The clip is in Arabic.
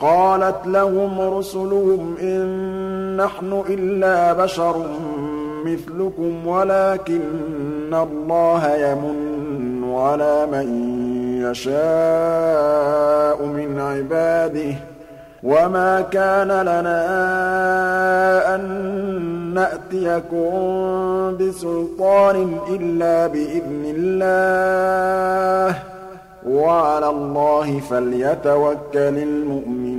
قَالَتْ لَهُمْ رُسُلُهُمْ إِن نَّحْنُ إِلَّا بَشَرٌ مِّثْلُكُمْ وَلَٰكِنَّ اللَّهَ يَمُنُّ عَلَىٰ مَن يَشَاءُ مِنْ عِبَادِهِ ۖ وَمَا كَانَ لَنَا أَن نَّأْتِيَكُم بِسُلْطَانٍ إِلَّا بِإِذْنِ اللَّهِ ۚ وَعَلَى اللَّهِ فَلْيَتَوَكَّلِ الْمُؤْمِنُونَ